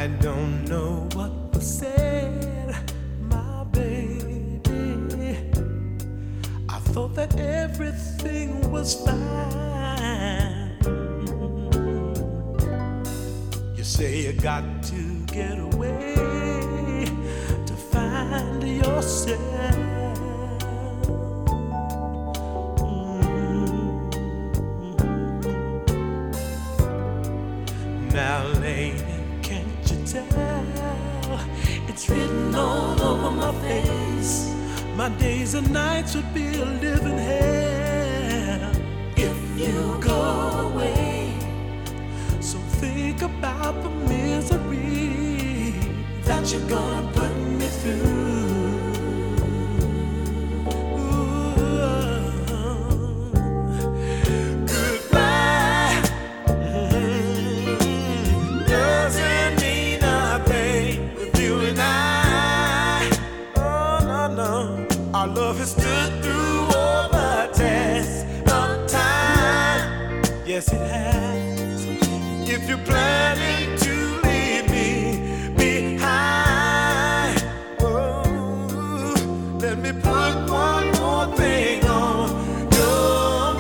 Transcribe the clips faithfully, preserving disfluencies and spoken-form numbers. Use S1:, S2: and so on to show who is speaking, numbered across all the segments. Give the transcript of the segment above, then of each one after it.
S1: I don't know what was said, my baby. I thought that everything was fine. You say you got to get away to find yourself. Now, lady, can't you tell? It's written all over my face. My days and nights would be a living hell if you go away. So think about the misery that you're gonna put me through. Our love has stood through all the tests of time. Yes, it has. If you're planning to leave me behind, oh, let me put one more thing on your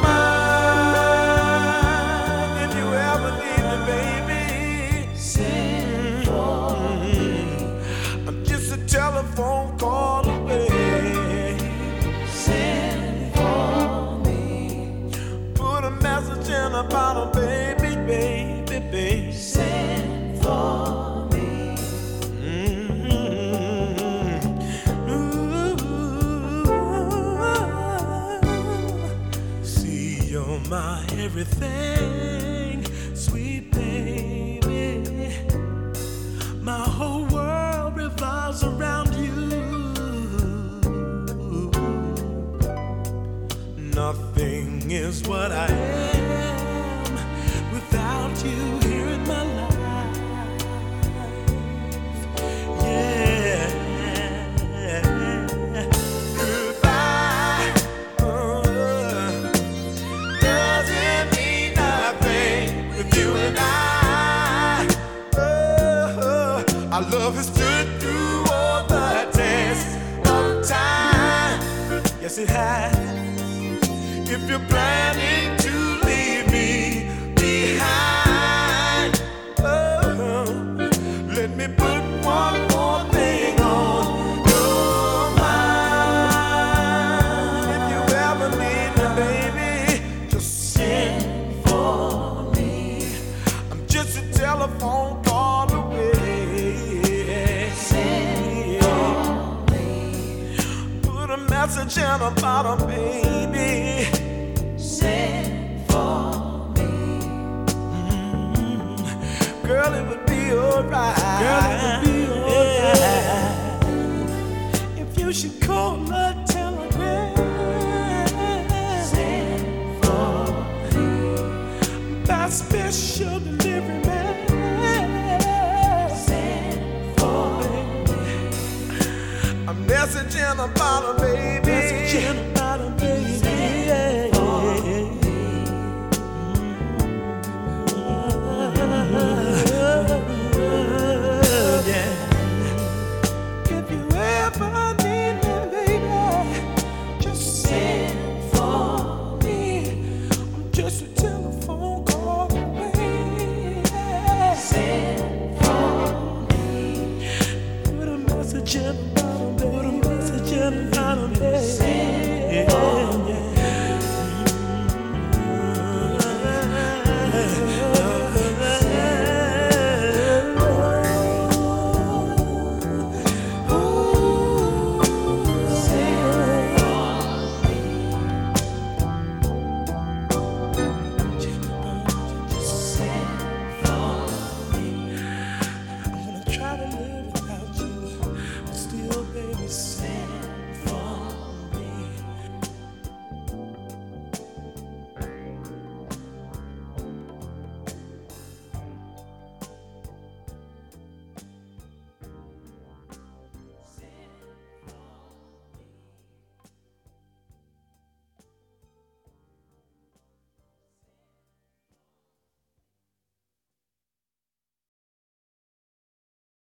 S1: mind. If you ever need me, baby, send for me. I'm just a telephone call away. A bottle, baby, baby, baby. Send for me. Mm-hmm. Ooh. See, you're my everything, sweet baby. My whole world revolves around you. Nothing is what I am without you here in my life. Yeah. Goodbye. Oh, doesn't mean nothing with you and I. Oh, our love has stood through all the tests of time. Yes, it has. If you're planning to leave me behind, oh, let me put one more thing on your mind. If you ever need me, baby, just send for me. I'm just a telephone call away. Send for me. Put a message in a bottle, baby. Send for me. Mm-hmm. Girl, it would be alright. Girl, it would be alright. If you should call a telegram. Send for me. By special delivery man. Send for me. A message in a bottle, baby. Message in a